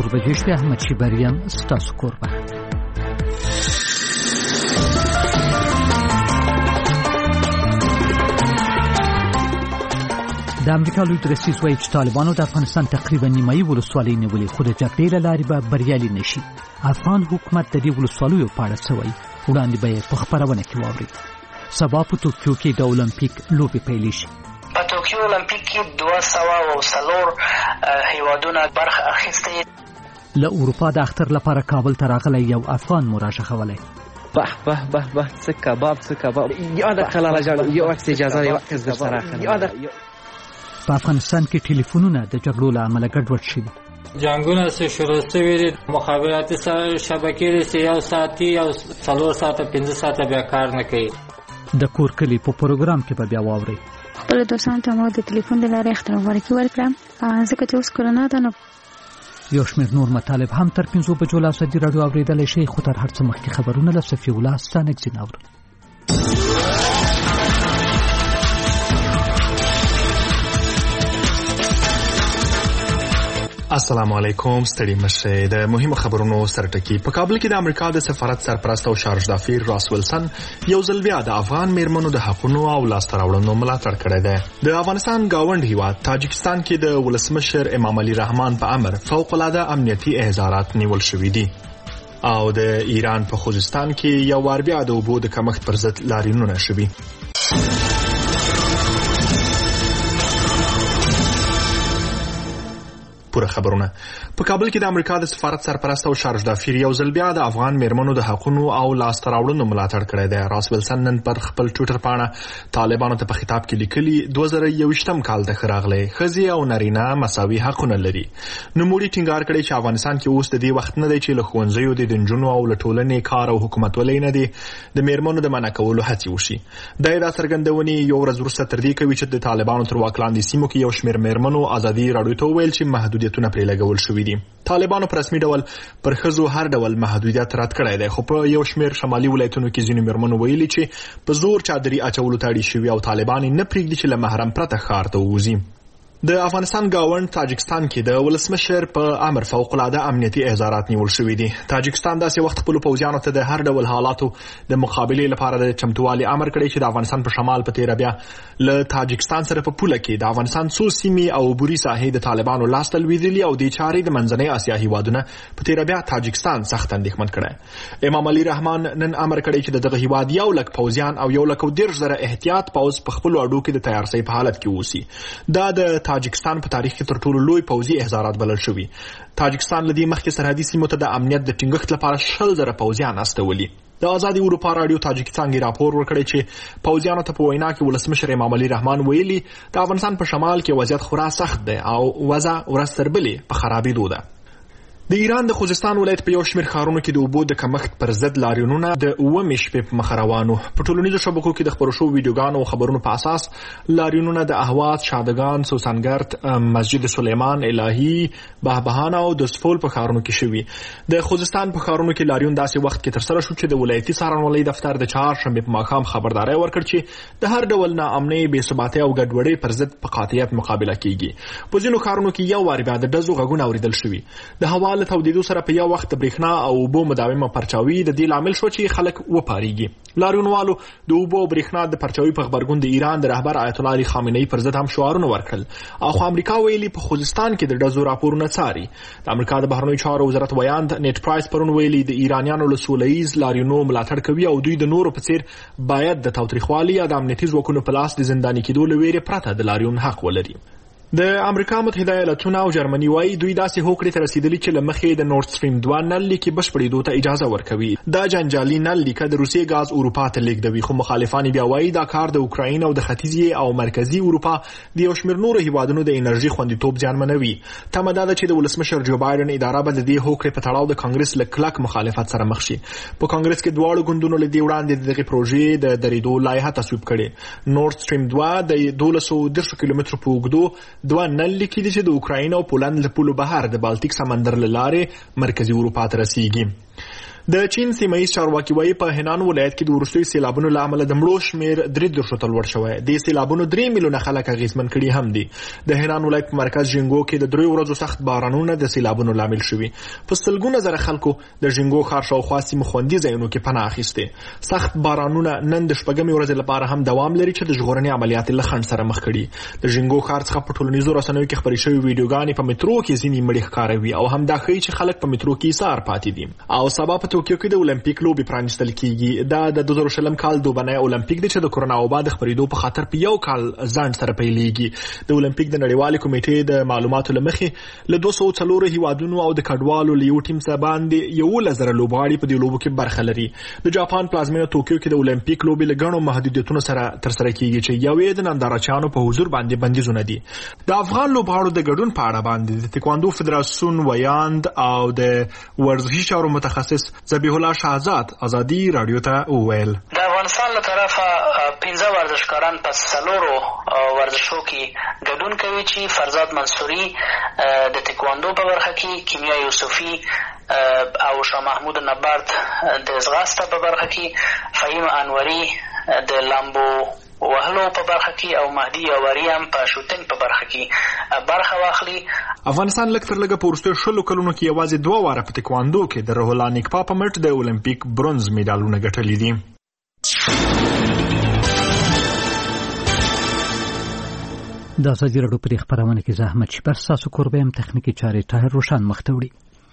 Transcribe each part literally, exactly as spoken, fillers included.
څلور بجې شپې. احمد شیبری یم، ستاسو کوربه. د امریکا لوی درستیز وایي چې طالبانو د افغانستان تقریبا نیمایي ولسوالۍ نیولې، خو د جګړې له لارې به بریالي نشي. افغان حکومت د دې ولسوالیو په اړه څه وایي؟ وړاندې به یې په خپرونه کې واورئ. سبا په توکیو کې د اولمپیک لوبې پیلې شي. په توکیو اولمپیک کې دوه سوه او څلور هیوادونه برخه اخیستې. له اروپا د اختر لپاره کابل ته راغلی یو افغان مو راښخولی. به به به به څه کباب څه کباب. یاده خلاله جان یو عکس اجازه یو عکس در سره اخلم. په افغانستان کې ټلیفونونه د جګړو له امله ګډوډ شوي. جنګونه څه شروع شوي دي، مخابراتي شبکې چې یو ساعتي یو څلور ساعته پنځه ساعته بیا کار نه کوي. د کور کلي په پروګرام کې به بیا واورئ. خپلو دوستانو ته مو د ټلیفون له لارې اختر مبارکي ورکړم، ځکه چې اوس کرونا ده. نو یو شمېر نور مطالب هم تر پنځو بجو له ازادي راډیو اورېدلی شئ، خو تر هر څه مخکې خبرونه له صفي الله ستانکزي اورو. السلام علیکم. ستړي مشه. د مهمو خبرونو سرټکی. په کابل کې د امریکا د سفارت سرپرست او شارج دافیر راس ویلسن یو ځل بیا د افغان میرمنو د حقوقو او لاسته راوړنو ملاتړ کړی دی. د افغانستان گاوند هیواد تاجکستان کې د ولسمشر امام علي رحمان په امر فوق العاده امنیتي احضارات نیول شوي دي. او د ایران په خوزستان کې یو وار بیا د اوبو د کمښت پر ضد لاریونونه شوي. پوره خبرونه. په کابل کې د امریکا د سفارت سرپرست او شارج دافیر یو ځل بیا د افغان میرمنو د حقوقو او لاسته راوړنو ملاتړ کړی دی. راس ویلسن نن پر خپل ټویټر پاڼه طالبانو ته په خطاب کې لیکلي دوه زره یوویشتم کال ته ښه راغلی. ښځې او نارینه مساوي حقونه لري. نوموړي ټینګار کړی چې افغانستان کې اوس د دې وخت نه دی چې له ښوونځیو د نجونو او له ټولنې کار او حکومتولۍ نه دی د میرمنو د منع کولو هڅې وشي. دا دا څرګندونې یو ورځ وروسته تر دې کوي چې د طالبانو تر واک لاندې سیمو کې یو شمېر میرمنو ازادي راډیو ته وویل چې محدودیتونه پرې لګول شوي دي. طالبانو په رسمي ډول پر ښځو هر ډول محدودیت رد کړی دی، خو په یو شمېر شمالي ولایتونو کې ځینو میرمنو ویلي چې په زور چادري اچولو ته اړ شوي او طالبان یې نه پرېږدي چې له محرم پرته ښار ته ووځي. د افغانستان گاوند تاجکستان کې د ولسمشر په امر فوق العاده امنیتي احضارات نیول شوي دي. تاجکستان داسې وخت خپلو پوځیانو ته د هر ډول حالاتو د مقابلې لپاره د چمتووالي امر کړی چې د افغانستان په شمال په تیره بیا له تاجکستان سره په پوله کې د افغانستان څو سیمې او عبوري ساحې د طالبانو لاس ته لوېدلي او دې چارې د منځنۍ اسیا هیوادونه په تیره بیا تاجکستان سخت اندېښمن کړی. امام علي رحمان نن امر کړی چې دغه هیواد یو لک پوځیان او یو لک او دېرش زره احتیاط پوځ په خپلو اډو کې د تیارسۍ په حالت کې اوسي. دا د تاجکستان په تاریخ کې تر ټولو لوی پوځي احضارات بلل شوي. تاجکستان له دې مخکې سرحدي سیمو ته د امنیت د ټینګښت لپاره شل زره پوځیان استولي. د آزادي اروپا راډیو تاجکستان کې راپور ورکړی چې پوځیانو ته په وینا کې ولسمشر امام علي رحمان ویلي د افغانستان په شمال کې وضعیت خورا سخت دی او وضع ورځ تر بلې په خرابېدو ده. د ایران د خوزستان ولایت په یو شمېر ښارونو کې د اوبو د کمښت پر ضد لاریونونه د اوومې شپې په مخه روان وو. په ټولنیزو شبکو کې د خپرو شوو ویډیوګانو او خبرونو په اساس لاریونونه د اهواز، شادګان، سوسنګرد، مسجد سلیمان، الهي، بهبهان او د سفول په ښارونو کې شوي. د خوزستان په ښارونو کې لاریون داسې وخت کې ترسره شو چې د ولایتي څارنوالۍ دفتر د چهارشنبې په ماښام خبرداری ورکړ چې د هر ډول ناامنۍ، بېثباتۍ او ګډوډۍ پر ضد په قاطعیت مقابله کیږي. په ځینو ښارونو کې یو وار بیا د ډزو غږونه اورېدل شوي. د هوا له تودېدو سره په یو وخت د برېښنا او اوبو مداومه پرچاوي د دې لامل شو چې خلک وپارېږي. لاریونوالو د اوبو او برېښنا د پرچاوي په غبرګون د ایران د رهبر آیت الله علي خامنه‌ای پر ضد هم شعارونه ورکړل. اخو امریکا ویلي په خوزستان کې د ډزو راپورونه څاري. د امریکا د بهرنیو چارو وزارت ویاند نیټ پرایس پرون ویلي د ایرانیانو له سولهییز لاریونو ملاتړ کوي او دوی د نورو په څیر باید د تاوتریخوالي یا د امنیتي ځواکونو په لاس د زنداني کېدو له ویرې پرته د لاریون حق ولري. د امریکا متحده ایالاتونه او جرمني وايي دوی داسې هوکړې ته رسیدلي چې له مخې د نورد سټریم دوه نل لیکې بشپړېدو ته اجازه ورکوي. دا جنجالي نل لیکه د روسیې ګاز اروپا ته لیږدوي، خو مخالفان بیا وايي دا کار د اوکراین او د ختیځې او مرکزي اروپا د یو شمېر نورو هیوادونو د انرژي خوندیتوب زیانمنوي. تمه دا ده چې د ولسمشر جو بایدن اداره به د دې هوکړې په تړاو د کانګرس له کلک مخالفت سره مخ شي. په کانګرس کې دواړو ګوندونو له دې وړاندې دغه پروژې د درېدو لایحه تصویب کړې. نورد سټریم دوه د دولس سوه دېرش کیلومترو په اوږدو دوه نل لیکې دي چې د اوکراین او پولند له پولو بهر د بالټیک سمندر له لارې مرکزي اروپا ته رسیږي. د چین سیمه‌ایز چارواکي وايي په هنان ولایت کې د وروستیو سیلابونو له امله د مړو شمېر درې دېرشو ته لوړ شوی. د سیلابونو درې میلیونه خلک اغېزمن کړي هم دي. د هنان ولایت په مرکز ژینګو کې د دریو ورځو سخت بارانونه د سیلابونو لامل شوي. په سلګونه زره خلکو د ژینګو ښار شاوخوا سیمو خوندي ځایونو کې پناه اخیستې. سخت بارانونه نن د شپږمې ورځې لپاره هم دوام لري چې د ژغورنې عملیات له خنډ سره مخ کړي. د ژینګو ښار څخه په ټولنیزو رسنیو کې خپرې شوې ویډیوګانې په مترو کې ځینې مړي ښکاروي او هم دا ښیي چې خلک په مترو کې ایسار پاتې دي. او سبا په توکیو کې د اولمپیک لوبې پرانیستل کیږي. دا د دوه زره شلم کال دوبنی اولمپیک دی چې د کورونا وبا د خپرېدو په خاطر په یو کال ځنډ سره پیلېږي. د اولمپیک د نړیوالې کمیټې د معلوماتو له مخې له دوه سوه څلور هیوادونو او د کډوالو له یو ټیم څخه باندې یولس زره لوبغاړي په دې لوبو کې برخه لري. د جاپان پلازمینه توکیو کې د اولمپیک لوبې له ګڼو محدودیتونو سره ترسره کیږي چې یو یې د نندارچیانو په حضور باندې بندیزونه دي. د افغان لوبغاړو د ګډون په اړه باندې د تکواندو فدراسیون ویاند او د ورزشي چارو متخصص ذبیح الله شهزاد ازادي رادیو ته وویل. د افغانستان له طرفه پنځه ورزشکاران په څلورو ورزشو کې ګډون کوي چې فرزاد منصوري د تکواندو په برخه کې، کیمیا یوسفی او شاه محمود نبرد د ځغاسته په برخه کې، فهیم انوري د لامبو وهلو په برخه کې او مهدي یاوري هم په شوټینګ په برخه کې برخه واخلي. افغانستان لږ تر لږه په وروستیو شلو کلونو کې یوازې دوه واره په تکواندو کې د روح الله نیکپا په مټ د اولمپیک برونز میډالونه ګټلي دي. د ازادي راډیو په خبرونه کې زحمت شپر ساسو کوربم تخنیکی چارې طاهر روشن مختوړي.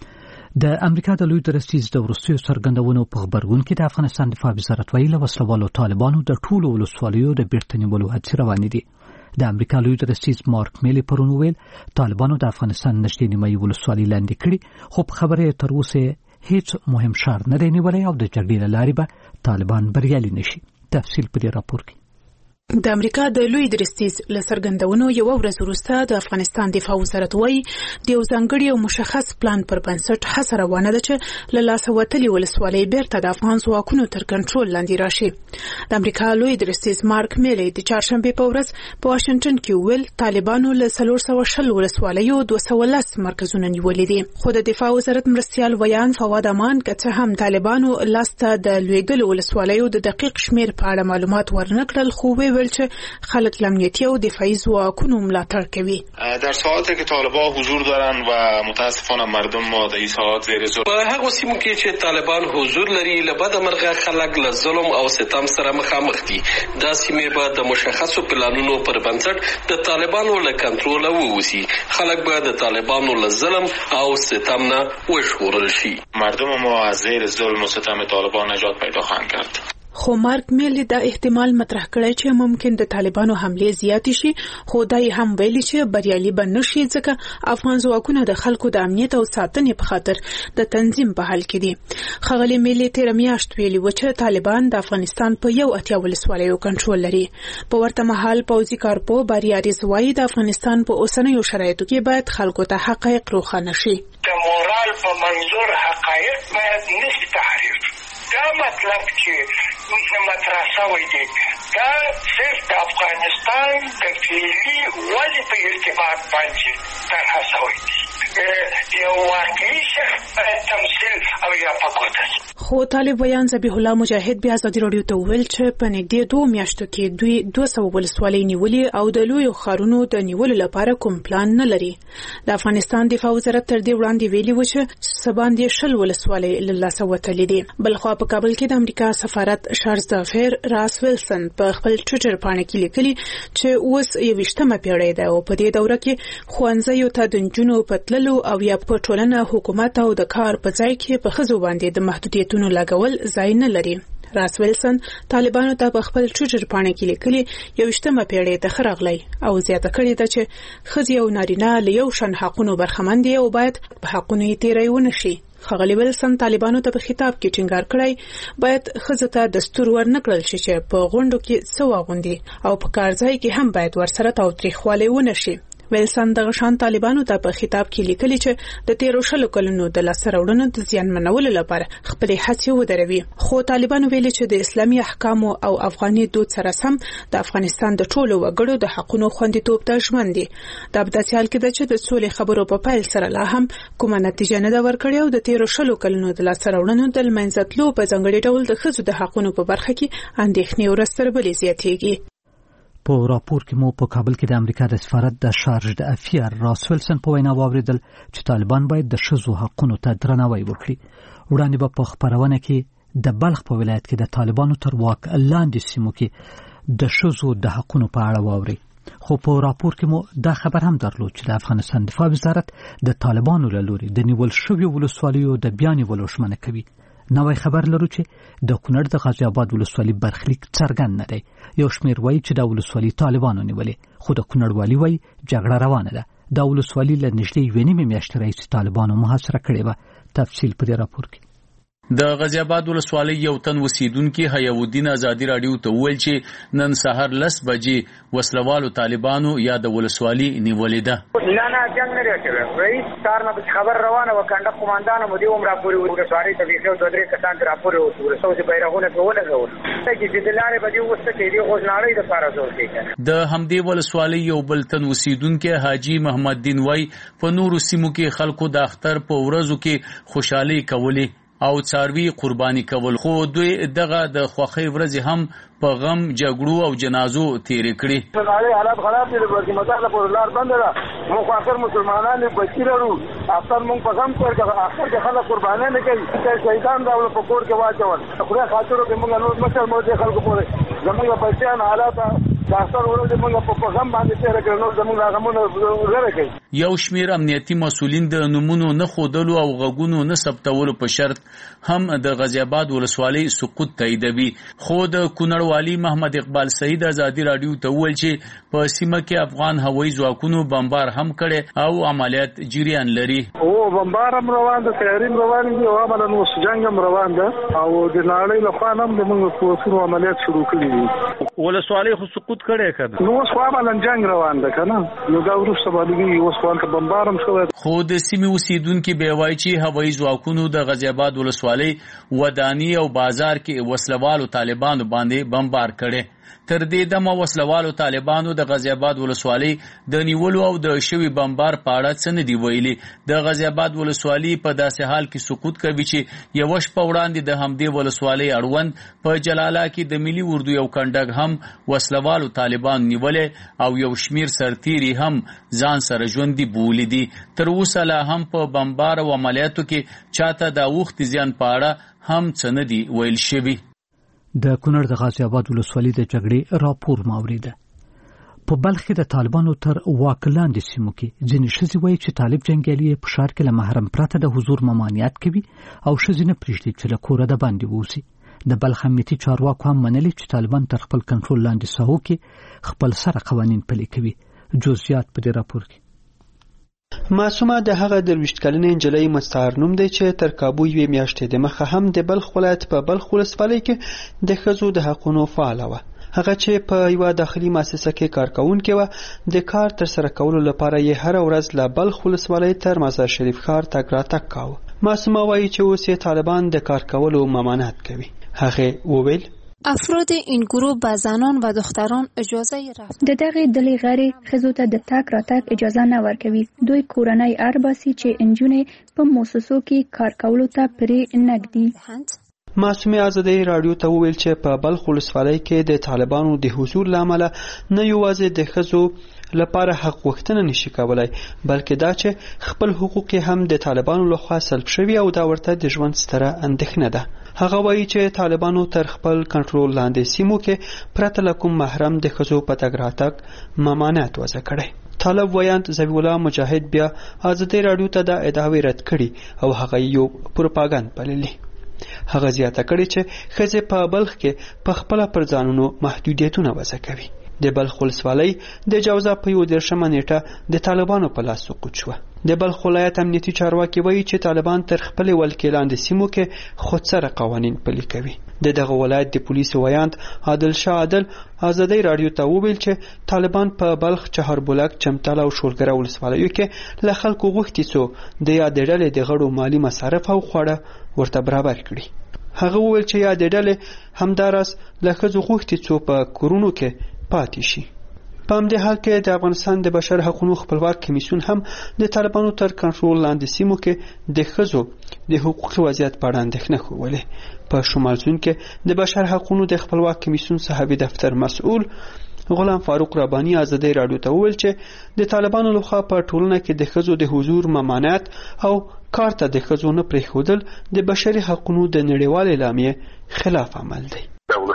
د امریکا د لوی درستیز د وروستیو څرګندونو په خبرګون کې د افغانستان دفاع وزارت ویلي وسلوالو طالبانو د ټولو ولسوالیو د بیرته نیولو هڅې روانې دي. د امریکا لوی درستیز مارک میلی پرون ویل طالبانو د افغانستان نږدې نیمایي ولسوالۍ لاندې کړي، خو په خبره تر اوسه هیڅ مهم ښار نه دی نیولی او د جګړې له لارې به طالبان بریالي نشي. تفصیل په دې راپور کې. د امریکا د لوی درستیز له څرګندونو یو ورځ وروسته د افغانستان دفاع وزارت وایي د یو ځانګړي او مشخص پلان پر بنسټ هڅه روانه ده چې له لاسه وتلې ولسوالۍ بیرته د افغان ځواکونو تر کنټرول لاندې راشي. د امریکا لوی درستیز مارک میلی د چهارشنبې په ورځ په واشنګټن کې ویل طالبانو له څلور سوه شل ولسوالیو دوه سوه لس مرکزونه نیولي دي. خو د دفاع وزارت مرستیال ویان فواد امان که څه هم طالبانو لاسته د لویدلو ولسوالیو د دقیق شمیر په اړه معلومات ورنکړل، خو ویل چې خلک امنیتي او دفاعي ځواکونو ملاتړ کوي. در ساعاتی که طالبان حضور دارن و متاسفانه مردم ما در این ساعات زیر ظلم په هغه سیمو کې چې طالبان حضور لري له بده مرغه خلک له ظلم او ستم سره مخامخ دي. دا سیمې به د مشخصو پلانونو پر بنسټ د طالبانو له کنټروله ووځي. خلک به د طالبانو له ظلم او ستم نه وژغورل شي. مردم ما از زیر ظلم و ستم طالبان نجات پیدا خواهند کرد. خو مارک میلی دا احتمال مطرح کړی چې ممکن د طالبانو حملې زیاتې شي، خو دا یې هم ویلي چې بریالي به نشي ځکه افغان ځواکونه د خلکو د امنیت او ساتنې په خاطر د تنظیم په حال کې دي. ښاغلي میلی تېره میاشت ویلي و چې طالبان د افغانستان په یو اتیا ولسوالیو کنټرول لري. په ورته مهال پوځي کارپو باریاریز وایي د افغانستان په اوسنیو شرایطو کې باید خلکو ته حقایق روښانه شي. د مورال په منظور حقایق باید نشي تحریف. دا مطلب چې مطرح شوی دی دا صرف د افغانستان د فعلي ولې په ارتباط باندې طرح شوی دی. یو واقعي شخص تمثیل او یا پکوته. خو طالب ویان ذبیح الله مجاهد بیا ازادي راډیو ته ویل چې په نږدې دوه میاشتو کې دوی دوه سوه ولسوالۍ نیولې او د لویو ښارونو د نیولو لپاره کوم پلان نه لري. د افغانستان دفاع وزارت تر دې وړاندې ویلي و چې څه باندې شل ولسوالۍ له لاسه وتلې دي. بلخوا په کابل کې د امریکا سفارت شارلز دافیر راس ویلسن په خپل ټویټر باندې کې لیکلي چې اوس یویشتمه پیړۍ ده او په دې دوره کې ښوونځیو ته د نجونو په تللو او یا په ټولنه حکومت او د کار په ځای کې په ښځو باندې د محدودیتونو لګول ځای نه لري. راس ویلسن طالبانو ته په خپل ټویټر باندې کې لیکلي یویشتمه پیړۍ ته ښه راغلی او زیاته کړې ده چې ښځې او نارینه له یو شان حقونو برخمن دي او باید په حقونو یې تېری ونه شي. ښاغلي ویلسن طالبانو ته په خطاب کې ټینګار کړی باید ښځو ته دستور ورنکړل شي چې په غونډو کې څه واغوندي او په کار ځای کې هم باید ورسره تاوتریخوالی ونه شي. ویلسن د غشان طالبانو ته په خطاب کې لیکلي چې د تیرو شلو کلونو د لاسته راوړنو د زیانمنولو لپاره خپل هڅې ودروي. خو طالبانو ویلي چې د اسلامي احکامو او افغاني دود سره سم د افغانستان د ټولو وګړو د حقوقو خوندیتوب ته ژمن دي. د ابداسي حال کې د چې د سولې خبرو په پیل سره لا هم کومه نتیجه نه ده ورکړې او د تیرو شلو کلونو د لاسته راوړنو د لمنځتلو په ځانګړي ډول د ښځو د حقوقو په برخه کې اندېښنې ورځ تر بلې زیاتېږي. په راپور کې مو په کابل کې د امریکا د سفارت د شارج د افیر راس ویلسن په وینا واوریدل چې طالبان باید د ښځو حقوقو ته درناوی وکړي. وړاندې به په خبرونه کې د بلخ په ولایت کې د طالبانو تر واک لاندې سیمو کې د ښځو د حقوقو په اړه واوري. خو په راپور کې مو دا خبر هم درلود چې د افغانستان دفاع وزارت د طالبانو له لوري د نیول شویو ولسوالیو د بیان نیولو ژمنه کوي. نوې خبر لرو چې د کونړ د غازی آباد ولسوالۍ برخلیک څرګند نه دی. یو شمېر وایي چې د ولسوالۍ طالبانو نیولې، خو د کونړ والي وایي جګړه روانه ده. د ولسوالۍ له نږدې یوې نیمې میاشتې راهیسې طالبانو محاصره کړې وه. تفصیل په دې راپور کې. د غازی آباد ولسوالۍ یو تن اوسیدونکي حیاودین ازادي راډیو ته وویل چې نن سهار لس بجې وسلوالو طالبانو یا د ولسوالۍ نیولې ده. نه نه جنگ نه راځي. رئیس کار نه خبر روانه وکړه. قومندان مو دی عمر پوری ولسوالۍ ته ویښو دوه درې کسان تر راپور ورسول چې بیرغونه په ولګول. چې د لارې بده وسته کې دی غوښناړي د فارغ ورته. د همدې ولسوالۍ یو بل تن اوسیدونکي حاجی محمد دین وای په نورو سیمو کې خلکو د اختر په ورځو کې خوشحالي کولې او څاروي قرباني کول، خو دوی دغه د خوښۍ ورځې هم په غم جګړو او جنازو تیرې کړې. د حالات خراب دي. د مدار په لار بند ده. مو خاطر مسلمانانو بچی لرو. اختر مونږ په غم کې اختر کې خلک قرباني نه کوي. چې شهیدان راول په کور کې واچول. خدای خاطر دې مونږ نور مشر مو دې خلکو پورې زموږ بچیان حالات داستر ورته مونږ په غم باندې تیر کړو. نو زموږ غمونه لره کوي. یو شمیر امنیتي مسولین د نمونو نه خودلو او غوګونو نه ثبتولو په شرط هم د غازی آباد ولسوالۍ سقوط تاییدوي. خو د کونړ والی محمد اقبال سعید ازادي راډیو ته وویل چې په سیمه کې افغان هوایي ځواکونو بمبار هم کړي او عملیات جریان لري. او بمبار هم روان ده، تیاریم روان دي او عملاً اوس جنگ هم روان ده او د نړۍ له خوا هم د موږ په عملیات شروع کړي دي. ولسوالۍ خو سقوط کړي کړه. نو اوس عملاً جنگ روان ده کنه. نو دا ورسته باندې اوس وانت بمبار هم شوی. خو د سیمې اوسیدونکو به وایي چې هوایي ځواکونو د غازی آباد ولسوالۍ ودانی او بازار کې وسلوالو طالبانو باندې بمبار کړي. تر دې دمه وسلوالو طالبانو د غازی آباد ولسوالۍ د نیولو او د شوی بمبار په اړه څه نه دی ویلي. د غازی آباد ولسوالۍ په داسې حال کې سقوط کوي چې یو شپه وړاندې د همدې ولسوالۍ اړوند په جلاله کې د ملي اردو یو کنډک هم وسلوالو طالبان نیولې او یو شمیر سرتیري هم ځان سره ژوندي بولی دي. تر اوسه لا هم په بمبار او عملیاتو کې چاته د وخت زیان په اړه هم څه نه دی ویل شوی. د کونړ د غازی آباد ولسوالۍ د جګړې راپور ماوریده. په بلخ کې د طالبانو تر واک لاندې سیمو کې ځینې ښځې وایي چې طالب جنګیالي په ښار کې له محرم پرته د حضور ممانعت کوي او ښځې نه پرېږدي چې له کوره د باندې ووځي. د بلخ امنیتي چارواکو هم منلي چې طالبان تر خپل کنټرول لاندې ساحو کې خپل سره قوانین پلي کوي. جزئیات په دې راپور کې. معصومه د هغه درویشت کلنې نجلۍ مستعار نوم دی چې تر کابو یوې میاشتې د مخه هم د بلخ ولایت په بلخ ولسوالۍ کې د ښځو د حقونو فعاله وه. هغه چې په یوه داخلي مؤسسه کې کار کوونکې وه، د کار ترسره کولو لپاره یې هره ورځ له بلخ ولسوالۍ تر مزار شریف ښار تګ راتګ کاوه. معصومه وایي چې اوس یې طالبان د کار کولو ممانعت کوي. هغې وویل افراد این گروه به زنان و دختران اجازه رفت. د دغه ډلې غړي ښځو ته د تګ راتګ اجازه نه ورکوي. دوی کورنۍ ارباسي چې انجونې په مؤسسو کې کار کولو ته پرې نه ږدي. معصومه ازادي راډیو ته وویل چې په بلخ ولسوالۍ کې د طالبانو د حضور له امله نه یوازې د ښځو لپاره حق غوښتنه نشي کولای، بلکې دا چې خپل حقوق هم د طالبانو لخوا سلب شوي او دا ورته د ژوند ستره اندېښنه ده. هغه وایي چې طالبانو تر خپل کنټرول لاندې سیمو کې پرته له کوم محرم د ښځو په تګ راتګ ممانعت وضع کړی. طالب ویاند ذبیح الله مجاهد بیا ازادي راډیو ته دا ادعاوې رد کړي او هغه یو پروپاګاندا بللي. هغه زیاته کړي چې ښځې په بلخ کې په خپله پر ځانونو محدودیتونه وضع کوي. د بلخ ولسوالۍ د جوزا په یو دېرشمه نیټه د طالبانو په لاس سقوط شوه. د بلخ ولایت امنیتي چارواکي وایي چې طالبان تر خپل ولکې لاندې سیمو کې خودسره قوانین پلي کوي. د دغه ولایت د پولیسو ویاند عادل شاه عادل ازادي رادیو ته وویل چې طالبان په بلخ، چهاربولک، چمتال او شولګره ولسوالیو کې له خلکو غوښتي څو د یادې ډلې د غړو مالی مصارف او خواړه ورته برابر کړي. هغه وویل چې یادې ډلې همداراز له ښځو غوښتي څو په کورونو کې پاتې شي. په همدې حال کې د افغانستان د بشر حقوقو خپلواک کمیسیون هم د طالبانو تر کنټرول لاندې سیمو کې د ښځو د حقوقي وضعیت په اړه اندېښنه ښودلې. په شمال سوند کې د بشر حقوقو د خپلواک کمیسیون صحابي دفتر مسؤل غلام فاروق ربانی ازادي رادیو ته وویل چې د طالبانو لخوا په ټولنه کې د ښځو د حضور ممانعت او کار ته د ښځو نه پرېښودل د بشري حقوقو د نړیوالې اعلامیې خلاف عمل دی.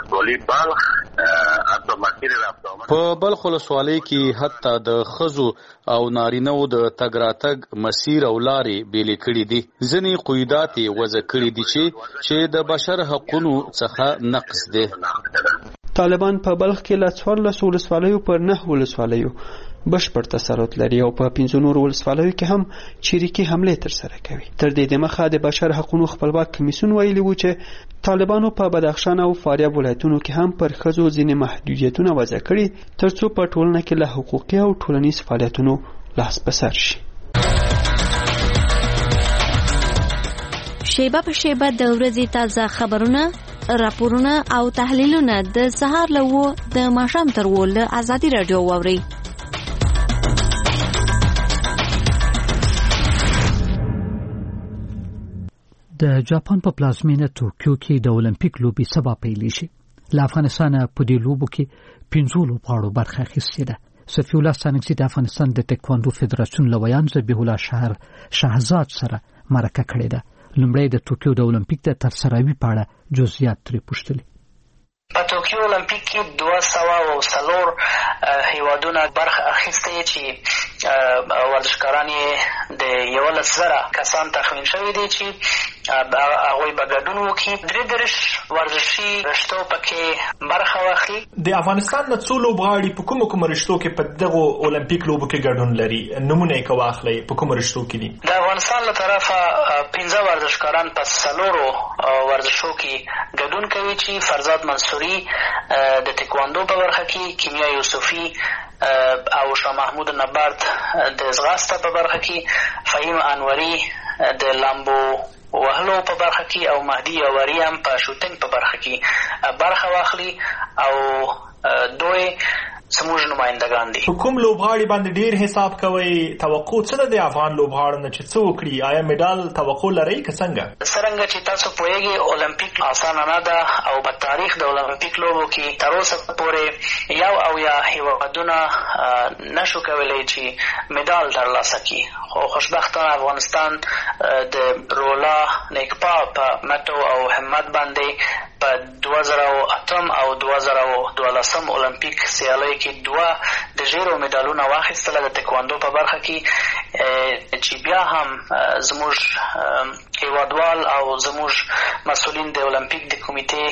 په بلخ ولسوالۍ کې حتی د ښځو او نارینه‌و د تګ راتګ مسیر او لارې بیلې کړي دي. ځینې قیودات یې وضع کړي دي چې چې د بشر حقوقو څخه نقض دی. طالبان په بلخ کې له څوارلسو ولسوالیو پر نهه ولسوالیو بشپړ تسلط لري او په پنځه نورو ولسوالیو کې هم چریکي حمله ترسره کوي. تر دې دمخه د بشر حقوقو خپلواک کمیسیون ویلي و چې طالبانو په بدخشان او فاریاب ولایتونو کې هم پر ښځو ځینې محدودیتونه وضع کړي ترڅو په ټولنه کې له حقوقي او ټولنیز فعالیتونو لاس په سر شي. شیبه په شیبه د ورځې تازه خبرونه، راپورونه او تحلیلونه د سهار له و د ماښام تر و له ازادي رادیو واورئ. د جاپان په پلازمینه توکیو کې د اولمپیک لوبې سبا پیل شي. له افغانستان په دې لوبو کې پنځه لوبغاړو برخه اخیستې ده. صفی الله سانګزي د افغانستان د تکواندو فدراسیون لویان ذبیح الله شهر شهزاد سره مرکه کړې ده. لومړی د توکیو د اولمپیک د ترسروي په اړه جزئیات ترې پوښتلي. په توکیو اولمپیک کې دوه سوه او څلور هیوادونه برخه اخیستې چې ورزشکاران یې د یولس زره کسان تخمین شوي دي چې هغوی به ګډون وکړي. درې دېرش ورزشي رشتو پکې برخه واخلي. د افغانستان نه څو لوبغاړي په کومو کومو رشتو کې په دغو اولمپیک لوبو کې ګډون لري؟ نمونه یې که واخلئ په کومو رشتو کې دي؟ د افغانستان له طرفه پنځه ورزشکاران په څلورو ورزشو کې ګډون کوي چې فرزاد منصوري د تکواندو په برخه کې، کیمیا یوسفي او شاه محمود نبرد د ځغاسته په برخه کې، فهیم انوري د لامبو وهلو په برخه کې او مهدي یاوري هم په شوټینګ په برخه کې برخه واخلي او دوی زموږ نمایندګان دي. په کوم لوبغاړي باندې ډیر حساب کوئ؟ توقع څه ده د افغان لوبغاړو نه چې څه وکړي؟ آیا میډال توقع لرئ که څنګه؟ څرنګه چې تاسو پوهیږئ اولمپیک اسانه نه ده او په تاریخ د اولمپیک لوبو کې تر اوسه پورې یو او یا هیوادونه نشو کولی چې میډال ترلاسه کړي. خو خوشبختانه افغانستان د رولا نیکپا په مټو او همت باندې په دوه زره او اتم او دوه زره او دولسم اولمپیک سیالیو کې دوه د ژیرو میډالونه واخیستله د تکواندو په برخه کې چې بیا هم زموږ هیوادوال او زموږ مسؤلین د اولمپیک د کمیټې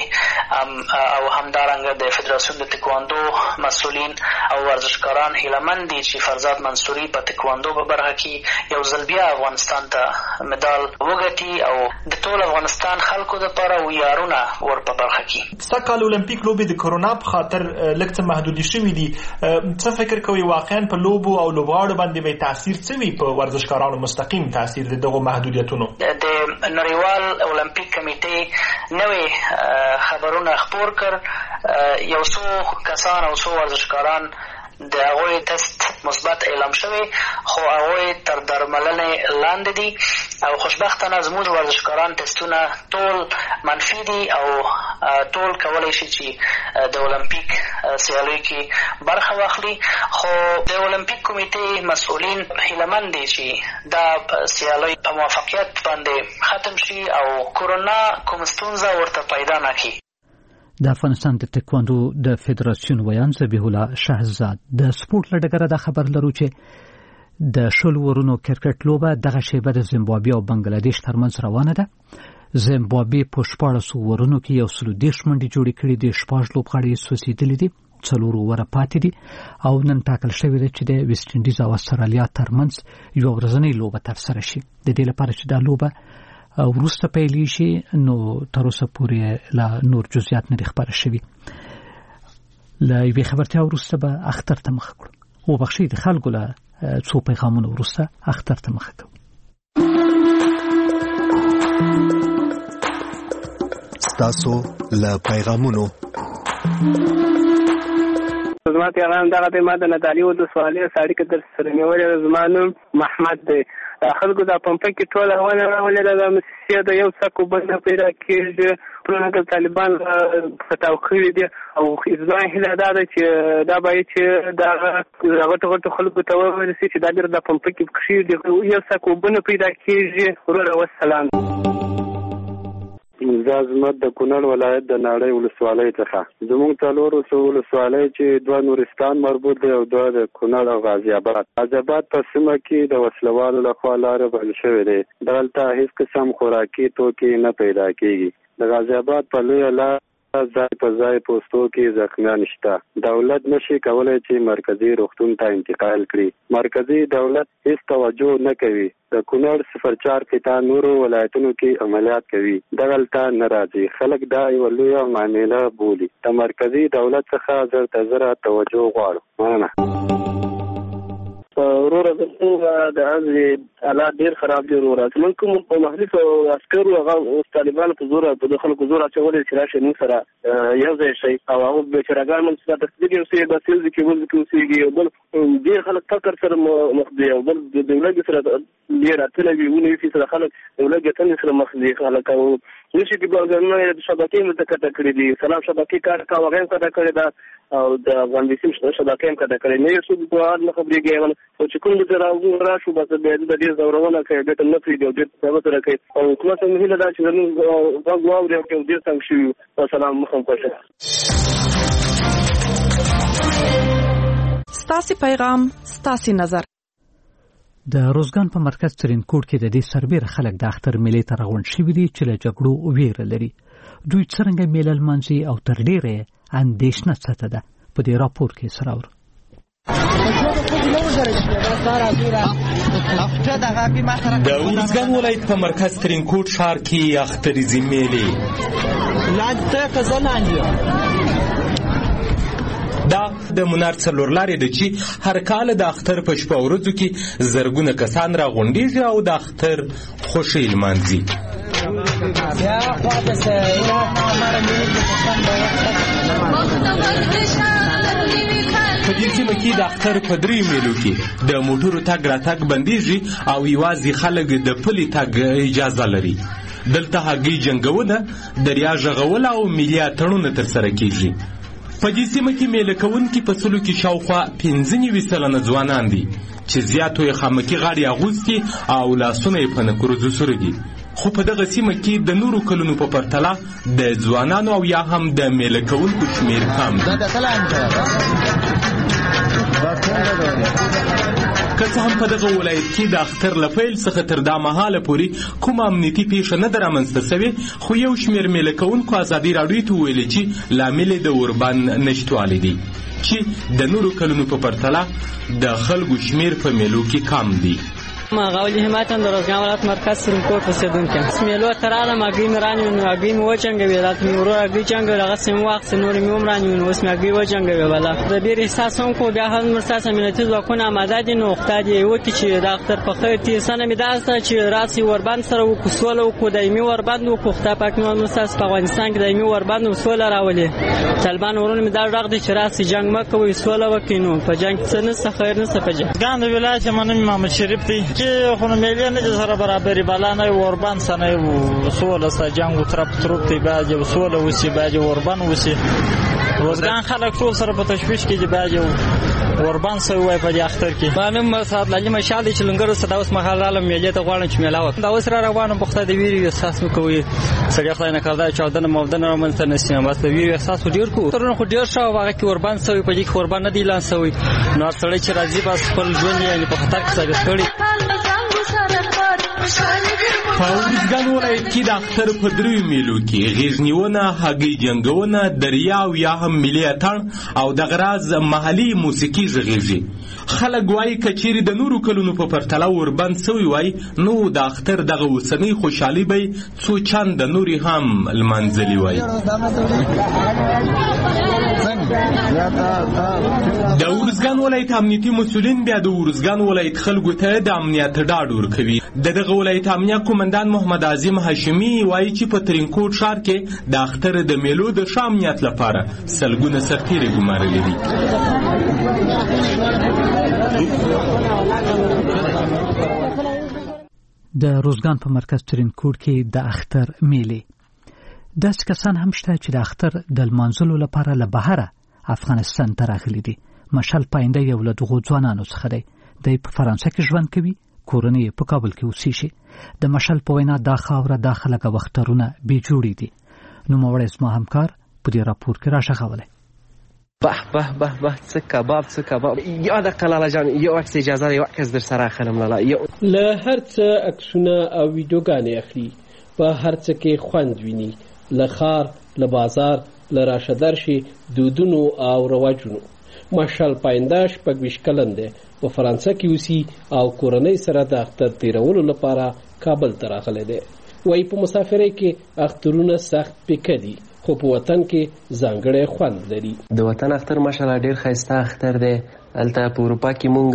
او همدارنګه د فدراسیون د تکواندو مسؤلین او ورزشکاران هیلهمند دي چې فرزاد منصوري په تکواندو په برخه کې یو ځل بیا افغانستان ته میډال وګټي او د ټول افغانستان خلکو دپاره ویاړونه ور په برخه کې. سږکال اولمپیک لوبې د کرونا په خاطر لږ څه محدودې شوي دي. څه فکر کوئ واقعا په لوبو او لوبغاړو باندې به تاثیر څه وي په ورزشکارانو مستقیم تاثیر د دغو محدودیتونو؟ د نړیوال اولمپیک کمیټې نوې خبرونه خپور کړ. یو څو کسان او څو ورزشکاران د هغوی تست مثبت اعلام شوی خو هغوی تر درملنې لاندې دي او خوشبختانه زموږ ورزشکاران تستونه ټول منفي دي او ټول کولی شي چې د اولمپیک سیالیو کې برخه واخلي. خو د اولمپیک کمیټې مسؤلین هیلهمند دي چې دا سیالۍ په موفقیت باندې ختم شي او کرونا کوم ستونزه ورته پیدا نه کړي. د افغانستان د تکواندو د فدراسیون ویان ذبیح الله شهزاد د سپورت له ډګره دا خبر لرو چې د شلو ورونو کرکټ لوبه دغه شیبه د زیمبابوې او بنگلاديش ترمنځ روانه ده. زیمبابوې په شپاړسو ورونو کې یو سلو دېرش منډې جوړې کړې دي، شپږ لوبغاړي سوځېدلي دي څلور اوره پاتې دي او نن ټاکل شوې ده چې د ویسټ انډیز او استرالیا ترمنځ یو ورځنۍ لوبه ترسره شي. د دې لپاره چې دا لوبه وروسته پیلې شي نو تر اوسه پورې لا نور جزئیات نه دي خبره شوي. له یوې خبرتیا وروسته به اختر ته مخه کړو. وبخښئ د خلکو له څو پیغامونو وروسته اختر ته مخه کوو. ستاسو له پیغامونو زما پیغام دغه دی. ما د نادعلي ولسوالۍ ساړي کې در سره نیولې ده. زما نوم محمد دی. خلکو دا پمپه کې ټوله ونه راولې ده. د مسیحیه د یو څک اوبه نه پیدا کېږي. ټولنه که طالبان فتاو کړي دي او زما هیله دا ده چې دا باید چې دغه غټو غټو خلکو ته ورسي چې دا ډېر د پمپه کې کښېږدي یو څک اوبه نه پیدا کېږي. وروره وسلام. زه عظمت د کونړ ولایت د ناړۍ ولسوالۍ څخه. زموږ څلورو ولسوالۍ چې دوه نورستان مربوط دی او دوه د کونړ او غازي آباد. غازي آباد په سیمه کې د وسلوالو لخوا لارې بند شوې دی. دلته هیڅ قسم خوراکي توکي نه پیدا کېږي. د غازي آباد په لویه لار ځای په ځای پوستو کې زخمیان شته. دولت نشي کولای چې مرکزی روغتون ته انتقال کړي. مرکزی دولت هیڅ توجه نه کوي. د کونړ صفر چار قطعه نورو ولایتونو کې عملیات کوي. دغلته نه راځي. خلک دا یوه لویه معامله بولي. د مرکزی دولت څخه زر ته زره توجه غواړو. مننه. وروره زموږ د هغې حالات ډېر خراب دي. وروره زموږ کوم په محلي عسکرو هغه طالبانو په زور د خلکو زور اچولی چې راشئ موږ سره یو ځای شئ او هغه بېچارهګان موږ سره تصدیق اوسېږي بس سیلزې کې وزې کې اوسېږي. او بل ډېر خلک فقر سره مخ دي او بل د ولږې سره ډېر اتله وي ونې وي سره خلک د ولږې تنې سره مخ دي. خلک او نشي کې ګورګنونه شبکې مو ته کټه کړي دي. سلام شبکې کار کا هغه هم کټه کړې ده او د افغانستان شبکې هم کټه کړې نه. یو څوک په هر نه خبرېږي او چې کوم د راشو بس د دې زورونه کوي ګټه نه پرېږدي او ډېر څه سره کوي. او حکومت هم هیله ده چې زموږ غږ واوري او ډېر څنګه شي. والسلام مخ هم خوښه. ستاسو پیغام ستاسو نظر. د روزګان په مرکز ترینکوټ کې د دې سربېره خلک د اختر میلې ته راغونډ شوي دي چې له جګړو ویره لري. دوی څرنګه میله لمانځي او تر ډېره اندېښنه څه ده په دې راپور کې سره اورو. د روزګان ولایت په مرکز ترینکوټ ښار کې اختریزي میلې دا د منار څلور لارې ده چې هر کال د اختر په شپه ورځو کې زرګونه کسان راغونډېږي او د اختر خوښۍ لمانځي. په دې سیمه کې د اختر په درې میلو کې د موټرو تګ راتګ بندېږي او یوازې خلک د پلي تګ اجازه لري. دلته هګۍ جنګونه، دریا ژغول او ملي اتڼونه ترسره کېږي. په دې سیمه کې میله کوونکي په سلو کې شاوخوا پنځه نوي سلنه ځوانان دي چې زیاتو یې خامکي غاړې اغوستي او لاسونه یې په نکروزو سره دي. خو په دغه سیمه کې د نورو کلونو په پرتله د ځوانانو او یا هم د میله کوونکو شمېر کم دی. که څه هم په دغه ولایت کې د اختر له پیل څخه تر دا مهاله پورې کومه امنیتي پیښه نه ده رامنځته سوې، خو یو شمېر میله کوونکو ازادي راډیو ته وویلې چې لامل یې د اوربند نشتوالی دی چې د نورو کلونو په پرتله د خلکو شمېر په میلو کې کم دی. ما غولی همت هم در روزگان ولایت مرکز ترینکوټ اوسېدونکی میلو ته راغلم. هګۍ مې رانیونې، هګۍ مې وجنګوې، راته مې ورور هګۍ جنګوې، هغسې مې واخیستې، نورې مې هم رانیونې، اوس مې هګۍ وجنګوې. بله د ډېر احساس هم کوو. بیا هم ستاسو امنیتي ځواکونه اماده دي، نو خدای دې وکړي چې د اختر په خیر تېر سنه مې داسې ده چې راسئ وربند سره وکړو، سوله وکړو، دایمي وربند وکړو. خدای پاک مې ستاسو په افغانستان کې دایمي وربند او سوله راولي. طالبان ورونه مې دا غږ دی چې راسئ جنګ مه کوئ، سوله وکړئ. نو په جنګ کې څه نشته، خیر نشته په جنګ. ګان د ولایت زما نوم محمد شریف دی چې خو نو میلې نه دي سره برابرې بالا نه وربند سه نه سوله سه جنګ و ترپ تروپ دی، باید یو سوله وسي، باید یو وربند وسي. روزګان خلک ټول سره په تشویش کې دي، باید یو وربند سوی وای په دې اختر کې. ما نوم سعد علي مشال دی چې لنګرو څخه دا اوس مهال رالم میلې ته غواړم چې میله وکړم. دا اوس را روانم، په خدای د ویرې احساس مې کوي. سړی خدای نه کړی چاودنه مودنه رامنځته نه شي، بس د ویرې احساس ډېر کوو. ترونه خو ډېر ښه هغه کې وربند سوی، په دې کې وربند نه دی اعلان سوی. نو هر سړی چې راځي بس خپل ژوند یې په خطر کې ثابت کړي. په ارزګان ولایت کې د اختر په دریو میلو کې غیږنیونه، هګۍ جنګونه، دریا او یا هم ملي اتڼ او دغه راز محلي موسیقي غږیږي. خلک وایي که چیرې د نورو کلونو په پرتله وربند سوی وای نو د اختر دغه اوسنۍ خوشحالي به څو چنده نورې هم لمانځلې وای. د ارزګان ولایت امنیتي مسؤلین بیا د ارزګان ولایت خلکو ته د امنیت ډاډ ورکوي. د دغه ولایت امنیه قومندان محمد عظیم هاشمي وایي چې په ترینکوټ ښار کې د اختر د میلو د ښه امنیت لپاره سلګونه سرتیري ګمارلي دي. د روزګان په مرکز ترینکوټ کې د اختر میلې داسې کسان هم شته چې د اختر د لمانځلو لپاره له بهره افغانستان ته راغلي دي. مشال پاینده یو له دغو ځوانانو څخه دی. دی په فرانسه کې ژوند کوي، کورنۍ په کابل کې اوسېږي. د مشال په وینا دا خاوره دا خلک او اخترونه بې جوړې دي. نوموړی زما همکار په دې راپور کې راښغولی. به به به به څه کباب څه کباب. یاده قلاله جان یو عکس اجازه یو عکس در سره اخلم. لاله یو له هر څه عکسونه او ویډیوګانې اخلي، په هر څه کې خوند ویني، له ښار، له بازار، له راشدرشي دودونو او رواجونو. مشال پاینده شپږ ویشت کلن دی، په فرانسه کې اوسي او کورنۍ سره د اختر تیرولو لپاره کابل ته راغلی دی. وایي په مسافرۍ کې اخترونه سخت پیکه دي، خو په وطن کې ځانګړی خوند لري. د وطن اختر ماشاءالله ډیر ښایسته اختر دی. هلته په اروپا کې مونږ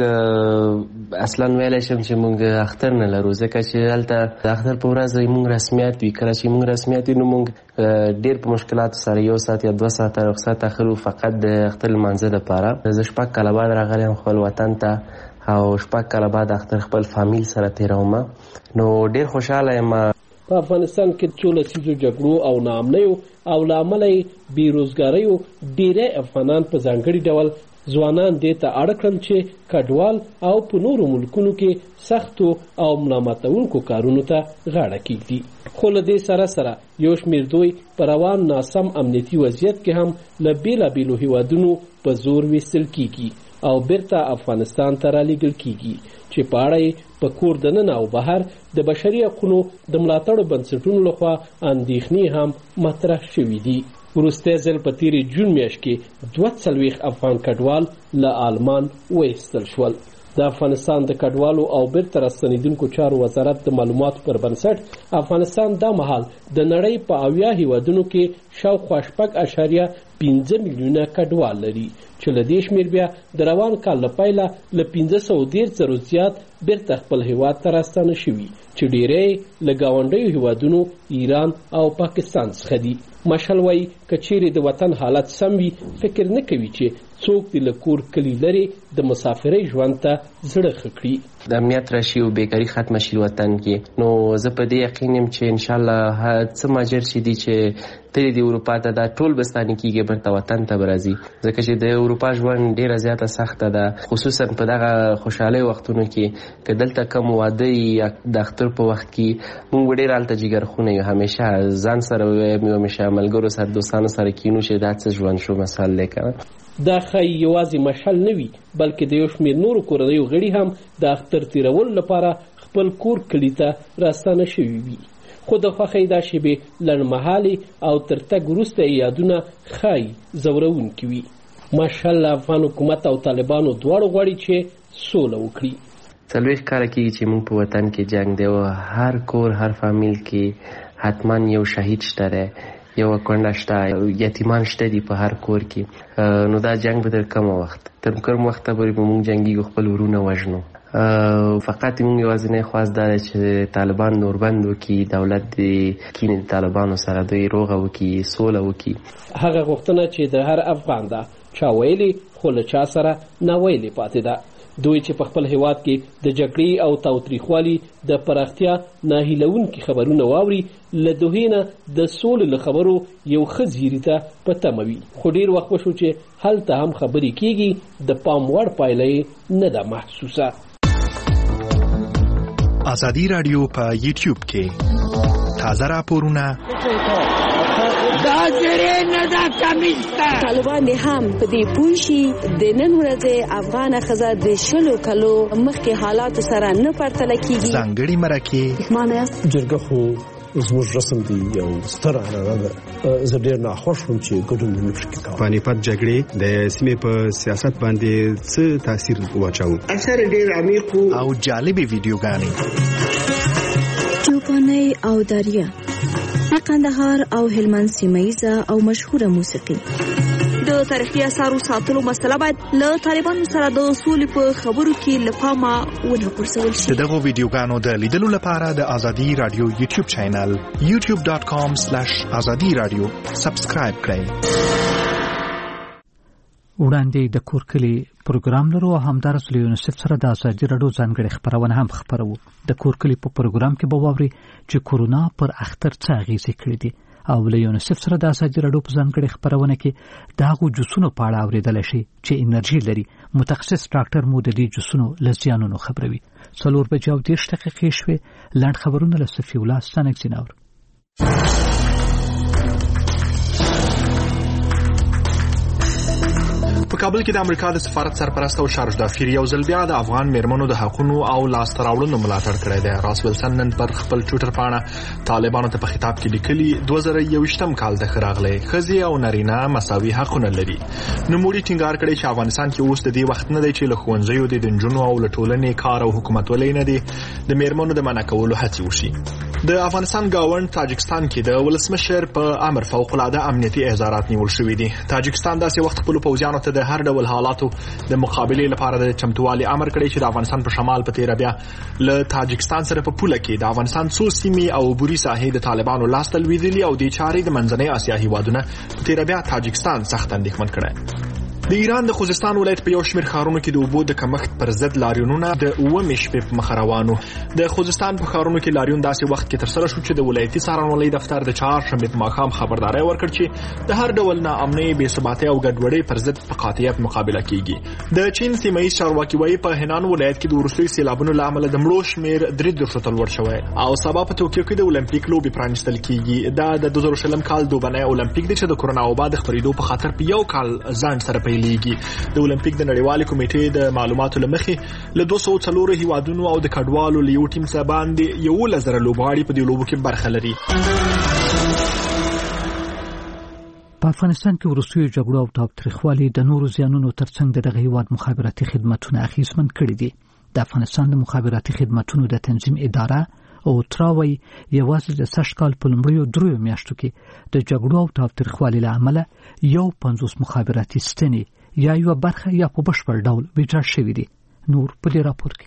اصلا ویلی شم چې مونږ اختر نه لرو، ځکه چې هلته د اختر په ورځ مونږ رسمیات وي. کله چې مونږ رسمیات وي نو مونږ ډیر په مشکلاتو سره یو ساعت یا دوه ساعته رخصت اخلو فقط د اختر لمانځه دپاره. زه شپږ کاله بعد راغلی یم خپل وطن ته او شپږ کاله بعد اختر خپل فامیل سره تېروم، نو ډیر خوشحاله یم. په افغانستان کې څو لسیزو جګړو او ناامنیو او له امله یې بېروزګاریو ډېری افغانان په ځانګړي ډول ځوانان دې ته اړ کړل چې کډوال او په نورو ملکونو کې سختو او ملامتونکو کارونو ته غاړه کېږدي. خو له دې سره سره یو شمېر دوی په روان ناسم امنیتي وضعیت کې هم له بېلابېلو هیوادونو په زور ویستل کېږي او بیرته افغانستان ته رالیږل کېږي چې په اړه یې په کور دننه او بهر د بشري حقونو د ملاتړو بنسټونو لخوا اندېښنې هم مطرح شوي دي. وروستی ځل په تېرې جون میاشت کې دوه څلوېښت افغان کډوال له آلمان وایستل شول. د افغانستان د کډوالو او بیرته راستنېدونکو چارو وزارت د معلوماتو پر بنسټ افغانستان دا مهال د نړۍ په اویا هیوادونو کې شاوخوا شپږ اعشاریه پنځه میلیونه کډوال لري، چې له دې شمېر بیا د روان کال له پیله له پنځه سوه دېرش زرو زیات بیرته خپل هیواد ته راستانه شوي، چې ډېری له ګاونډیو هیوادونو ایران او پاکستان څخه دي. مشال وایي که چیرې د وطن حالت سم وي فکر نه کوي چې څوک د له کور کلي لرې د مسافرۍ ژوند ته زړه ښه کړي. د امنیت راشي او بیکاري ختمه شي وطن کې، نو زه په دې یقین یم چې انشاءالله څه ماجر چې دي چې تللی دی اروپا ته دا ټول بستانې کېږي بیرته وطن ته به راځي، ځکه چې د اروپا ژوند ډېره زیاته سخته ده، خصوصا په دغه خوشحالۍ وختونو کې. که دلته کم واده یا د اختر په وخت کې موږ به ډېر هلته جګرخونه یو، همیشه ځان سره ویم یو همیشه ملګرو سره دوستانو سره کینو چې دا څه ژوند شو مثال دی که دا ښایي یوازې مشال نه وي بلکې د یو شمېر نورو کورنیو غړي هم د اختر تېرولو لپاره خپل کور کلي ته راستانه شوي وي، خو د خوښۍ دا شېبې لنډمهالې او تر تګ وروسته یې یادونه ښایي ځورونکي وي. مشال له افغان حکومت او طالبانو دواړو غواړي چې سوله وکړي. څلوېښت کاله کېږي چې موږ په وطن کې جنګ دی او هر کور هر فامیل کې حتما یو شهید شته دی، یو کونډه شته، یتیمان شته دي په هر کور کې. نو دا جنگ به تر کومه وخت تر کوم وخته پورې به موږ جنګېږو، خپل ورونه وژنو. فقط موږ یوازینی خواست دا دی چې طالبان نوربند وکړي، دولت د کینې د طالبانو سره دوی روغه وکړي، سوله وکړي. هغه غوښتنه چې د هر افغان ده چا ویلې خو له چا سره نه ویلې پاتې ده. دوی چې په خپل هیواد کې د جګړې او تاوتریخوالي د پراختیا ناهیلونکي خبرونه واوري، له دوحې نه د سولې له خبرو یو ښه زیري ته په تمه وي، خو ډېر وخت وشو چې هلته هم خبرې کېږي، د پام وړ پایله یې نه ده محسوسه. ازادي راډیو په یوټیوب کې تازه راپورونه دا زړې نه دا کمیسته. طالبان دې هم په دې پوه شي د نن ورځې افغان ښځه د شلو کلو مخکې حالاتو سره نه پرتله کیږي. ځانګړي مرکې جرګه خو زموږ رسم دی یو ستر عنعنه ده. زه ډېر ناخوښ وم چې ګډون مې نه شي کولی. پانیپت جګړې د سیمې په سیاست باندې څه تاثیر واچاوه؟ اثر ډېر عمیق او جالبې ویډیوګانې، چوپانۍ او دریا، د قندهار او هلمند سیمه‌ییزه او مشهوره موسیقي. د تاریخي اثارو ساتلو مسله باید له طالبانو سره د سولې په خبرو کې له پامه ونه غورځول شي. د دغو ویډیوګانو د لیدلو لپاره د ازادي رادیو یوټیوب چینل یوټیوب ډاټ کام سلیش ازادي رادیو سبسکرایب کړئ. وړاندې د کورکلي پروګرام لرو او همدارس له یونیسف سره د ازادي رادیو ځانګړي خبرونه هم خبرو. د کورکلي په پروګرام کې به واوري چې کورونا پر اختر څه اغیزې کړې دي او له یونیسف سره د ازادي رادیو په ځانګړي خبرونه کې د هغو جوسونو په اړه اورېدل شي چې انرژي لري. متخصص ډاکټر مو د دې جوسونو له زیانونو خبروي. څلور بجې او دېرش دقیقې شوې. لنډ خبرونه له صفي الله ستانکزي ناور. په کابل کې د امریکا د سفارت سرپرست او شارج دافیر یو ځل بیا د افغان میرمنو د حقوقو او لاسته راوړنو ملاتړ کړی دی. راس ویلسن نن پر خپل ټویټر پاڼه طالبانو ته په خطاب کې لیکلي دوه زره یوویشتم کال د خراغلي ښځې او نارینه مساوي حقونه لري. نوموړي ټینګار کړی چې افغانستان کې اوس د دې وخت نه دی چې له ښوونځیو د نجونو او له ټولنې کار او حکومت ولې نه دی د میرمنو د منع کولو هڅې وشي. د افغانستان گاوند تاجکستان کې د ولسمشر په امر فوق العاده امنیتي احضارات نیول شوې دي. تاجکستان داسې وخت خپل پوځیانو ته د هر ډول حالاتو د مقابله لپاره د چمتووالي امر کړی چې د افغانستان په شمال په تیر بیا له تاجکستان سره په پوله کې د افغانستان څو سیمې او بوري ساحې د طالبانو لاس ته لویدلي او د چارې د منځنۍ اسیا هیوادونه په تیر بیا تاجکستان سخت اندېښمن کړي. د ایران د خوزستان ولایت په یو شمېر ښارونو کې د اوبو د کمښت پر ضد لاریونونه د اوومې شپې په مخ روانو. د خوزستان په ښارونو کې لاریون داسې وخت کې ترسره شو چې د ولایتي څارنوالۍ دفتر د چهارشنبې په ماښام خبرداری ورکړ چې د هر ډول ناامنۍ، بې ثباتۍ او ګډوډۍ پر ضد په قاطعیت مقابله کیږي. د چین سیمه‌ییز چارواکي وایي په هنان ولایت کې د وروستیو سیلابونو له امله د مړو شمېر درې دېرشو ته لوړ شوی او سبا په توکیو کې د اولمپیک لوبې پرانیستل کیږي. دا د دوه زره شلم کال دوبنی اولمپیک دی چې د کورونا وبا د خپرېدو په خاطر په یو کال ځنډ سره پیلېږي. د اولمپیک د نړیوالې کمیټې د معلوماتو لمخې له دوه سوه څلور هیوادونو او د کډوالو له یو ټیم څخه باندې یولس زره لوبغاړي په دې لوبو کې برخه لري. په افغانستان کې وروستیو جګړو او تاوتریخوالي د نورو زیانونو ترڅنګ دغه هیواد مخابراتي خدماتونه اغیزمن کړي دي. د افغانستان د مخابراتي خدماتونو د تنظیم اداره او تراوی یوازې د سږ کال په لومړیو دریو میاشتو کې د جګړو او تاوتریخوالي له امله یو پنځوس مخابراتي ستنې یا یو برخه یا په بشپړ ډول ویجاړ شوې دي. نور په دې راپور کې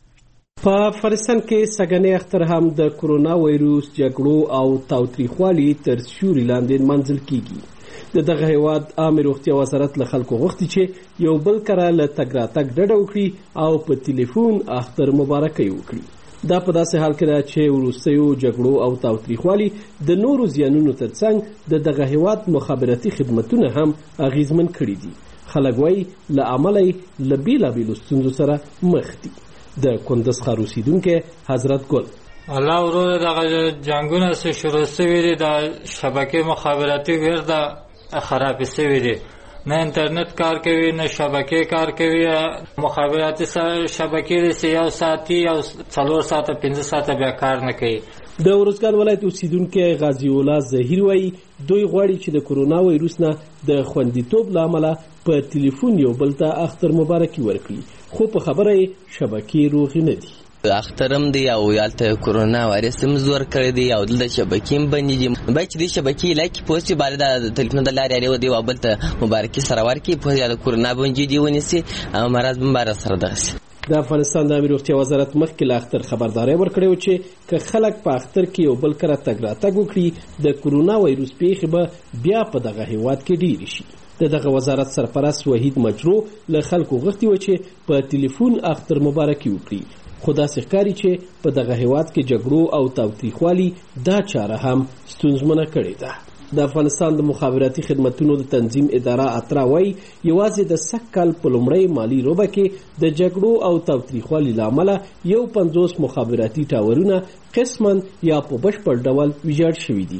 په افغانستان کې سږنی اختر هم د کورونا وایروس جګړو او تاوتریخوالي تر سیوري لاندې منځل کیږي. د دغه هیواد عامه روغتیا وزارت له خلکو غوښتي چې یو بل کره له تګ راتګ ډډه وکړي او په ټلیفون اختر مبارکي وکړي. دا په داسې حال کې ده چې وروستیو جګړو او تاوتریخوالي د نورو زیانونو ترڅنګ د دغه هیواد مخابراتي خدمتونه هم اغیزمن کړي دي. خلک وایي له امله یې له بېلابېلو ستونزو سره مخ دي. د کندز ښار اوسېدونکی حضرت ګل: الله ورو دغه جنګونه چې شروع شوي دي د شبکې مخابراتي ورته خرابې شوي دي. نه انټرنیټ کار کوي، نه شبکې کار کوي. مخابراتي شبکې چې یو ساعتي او څلور ساعته پنځه ساعته بیا کار نه کوي. د ورزګان ولایت اوسیدونکي غازی الله ظهیر وایي دوی غواړي چې د کورونا وایروس نه د خوندیتوب له امله په ټلیفون یو بل ته اختر مبارکي ورکړي، خو په خبره یې شبکې روغې نه دي. اخترم دی او یالته کورونا وایرس هم زور کړی دی او د شبکې بندي دي. باید چې د شبکې علاقې پوسټ باندې د ټلیفون د لارې اړیو دی او بل ته مبارکي سره ورکړي په یاد کورونا باندې دی ونیسي او مرض بمبار سره دغسي. د افغانستان د امیر روغتیا وزارت مخکې له اختر خبرداری ورکړی و چې که خلک په اختر کې یو بل کره تګ راتګ وکړي د کورونا وایروس پیښې به بیا په دغه هیواد کې ډېرې شي. د دغه وزارت سرپرست وحید مجرو له خلکو غوښتي و چې په ټلیفون اختر مبارکي وکړي، خو داسې ښکاري چې په دغه هیواد کې جګړو او تاوتریخوالي دا چاره هم ستونزمنه کړې ده. د افغانستان د مخابراتي خدمتونو د تنظیم اداره اترا وایي یوازې د سږ کال په لومړۍ مالي روبه کې د جګړو او تاوتریخوالي له امله یو پنځوس مخابراتي ټاورونه قسماً یا په بشپړ ډول ویجاړ شوي دي. د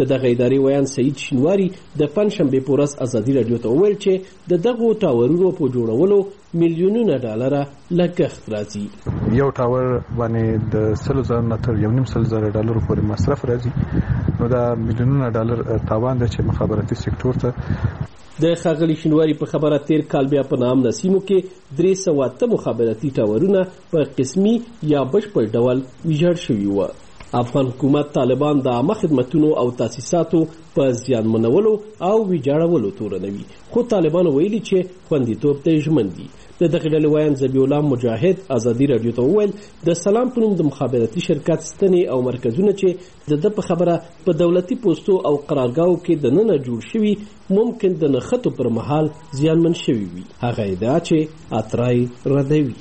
د دغه ادارې ویان سعید شینواري د پنجشنبې په ورځ ازادي راډیو ته وویل چې د دغو ټاورونو په جوړولو میلیونونه ډالره لګښت راځي. یو ټاور باندې د سلو زره نه تر یو نیم سل زره ډالرو پورې مصرف راځي، نو دا میلیونونه ډالر تاوان دی چې مخابراتي سکتور ته. د ښاغلي شینواري په خبره تیر کال بیا په نام نسیمو کې درې سوه اته مخابراتي ټاورونه په قسمي یا بشپړ ډول ویجاړ شوي وو. افغان حکومت طالبان د عامه خدمتونو او تاسیساتو په زیانمنولو او ویجاړولو تورنوي، خو طالبان ویلي چې خوندیتوب ته ژمن دي. د دغې ډلې ویان ذبیح الله مجاهد ازادي راډیو ته وویل د سلام په نوم د مخابراتي شرکت ستنې او مرکزونه چې د ده په خبره په دولتي پوستو او قرارګاو کې دننه جوړ شوي ممکن د نښتو پر مهال زیانمن شوي وي. هغه ادعا چې اترای ردوي.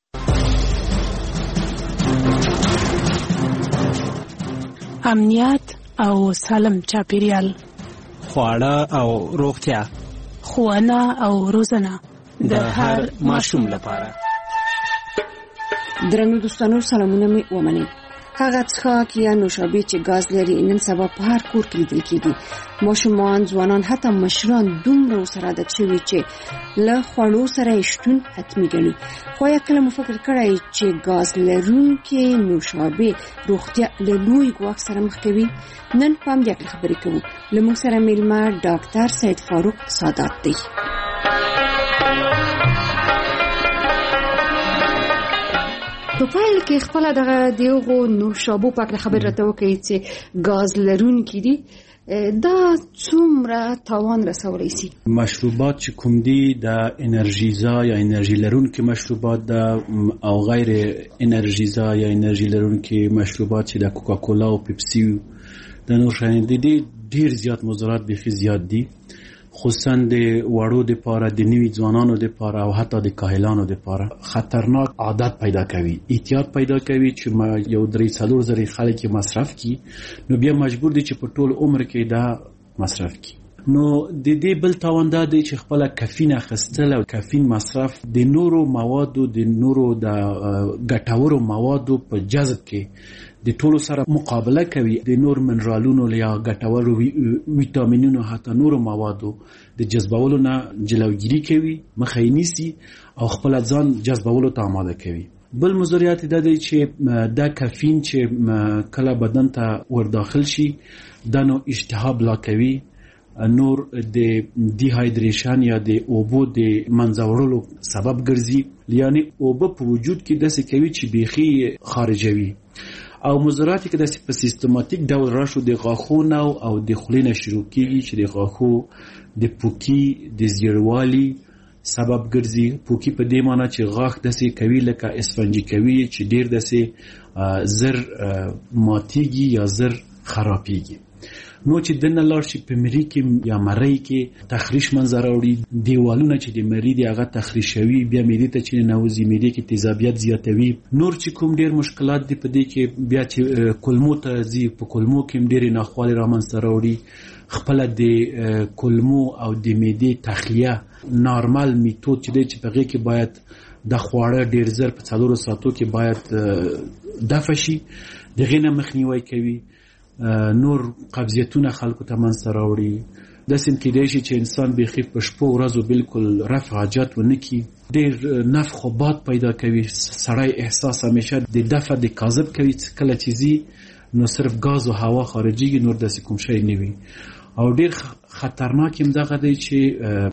امنیت او سالم چاپیریال، خواړه او روغتیا، ښوونه او روزنه د هر ماشوم لپاره. درنو دوستانو سلامونه مې ومنئ. هغه څښاک یا نوشابې چې ګاز لري نن سبا په هر کور کې لیدل کېږي. ماشومان، ځوانان، حتی مشران دومره ورسره عادت شوي چې له خوړو سره یې شتون حتمي ګڼي. خو یا کله مو فکر کړی چې ګاز لرونکې نوشابې روغتیا له لوی ګواښ سره مخ کوي؟ نن په همدې اړه خبرې کوو. له موږ سره میلمه ډاکټر سید فاروق سادات دی. په پایل کې خپل دغه دیغو نوشابو په اړه خبر راته وکړي چې ګاز لرونکي دي، دا څومره تاوان رسولی شي؟ مشروبات چې کوم دي د انرژیزا یا انرژي لرونکي مشروبات ده او غیر انرژیزا یا انرژي لرونکي مشروبات چې د کوکاکولا او پیپسي د نور شیانو دي ډیر زیات مضرات بیخي زیات دي، خصوصا د وړو د پاره، د نوي ځوانانو د پاره او حتی د کاهلانو د پاره خطرناک عادت پیدا کوي، احتیاط پیدا کوي چې ما یو درې څلور زره خلک مصرف کی نو بیا مجبور دي چې په ټول عمر کې دا مصرف کی. نو د دې بل تاوان دا دی چې خپل کافین اخیستل او کافین مصرف د نورو موادو د نورو د ګټورو موادو په جذب کې د ټولو سره مقابله کوي، د نور منرالونو یا ګټورو ویټامینونو حتی نورو موادو د جذبولو نه جلوګیری کوي، مخه یې نیسي او خپل ځان جذبولو ته آماده کوي. بل مضریات دا دی چې دا کافین چې کله بدن ته ور داخل شي دا نو اشتها بلا کوي، نور د دی هایدریشن یا د اوبو د منځوړلو سبب ګرځي، یعنی اوبه په وجود کې داسې کوي چې بیخي خارجوي. او مضرات کې داسې په سیستماتیک ډول راشو د غاښونو او د خولې نه شروع کیږي چې د غاښو د پوکی د زیړوالي سبب ګرځي. پوکی په دې معنی چې غاښ داسې کوي لکه اسفنجي کوي چې ډیر داسې زر ماتیږي یا زر خرابېږي. نو چې دنه لاړ شي په مری کې یا مری کې تخریش منځ راوړي، دیوالونه چې د مری دی هغه تخریشوي، بیا معدې ته چې نوځي معدې کې تیزابیت زیاتوي. نور چې کوم ډیر مشکلات دي په دې کې بیا چې کولمو ته ځي، په کولمو کې ډیر ناخوالې رامنځته راوړي. خپل د کولمو او د معدې تخلیه نارمل میتود چې دی چې په هغې کې باید د خواړه ډیر زر په څلورو ساعتو کې باید دفع شي، د هغې نه مخنیوی کوي. نور قبضیتونه خلکو ته منځته راوړي. داسې کېدای شي چې انسان بیخي په شپو ورځو بالکل رفع حاجت ونه کړي، ډېر نفخ و باد پیدا کوي، سړی احساس همیشه د دفع د کاذب کوي، کله چې ځي نو صرف ګاز او هوا خارجيږي، نور داسې کوم شی نه وي. او ډېر خطرناک هم دغه دی چې